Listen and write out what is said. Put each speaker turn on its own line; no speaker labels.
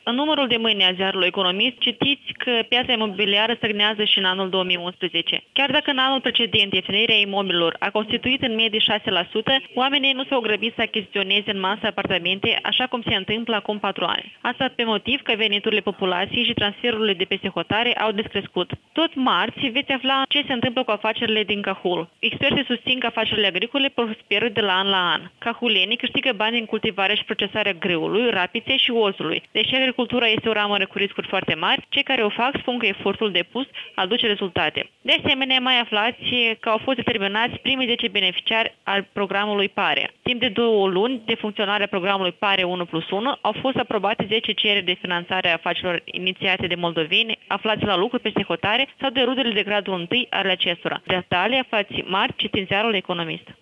În numărul de mâine a ziarului Economist citiți că piața imobiliară stagnează și în anul 2011. Chiar dacă în anul precedent definirea imobililor a constituit în medie 6%, oamenii nu s-au grăbit să achiziționeze în masă apartamente așa cum se întâmplă acum 4 ani. Asta pe motiv că veniturile populației și transferurile de peste hotare au descrescut. Tot marți veți afla ce se întâmplă cu afacerile din Cahul. Experții susțin că afacerile agricole prosperă de la an la an. Cahulenii câștigă bani în cultivarea și procesarea greului, rapiței și ozului. Deși agricultura este o ramură cu riscuri foarte mari, cei care o fac spun că efortul depus aduce rezultate. De asemenea, mai aflați că au fost determinați primii 10 beneficiari al programului PARE. Timp de 2 luni de funcționare a programului PARE 1+1 au fost aprobate 10 cereri de finanțare a afacerilor inițiate de moldoveni aflați la lucru peste hotare sau de rudele de gradul 1 ale acestora. Detalii aflați marți citind ziarul Economist.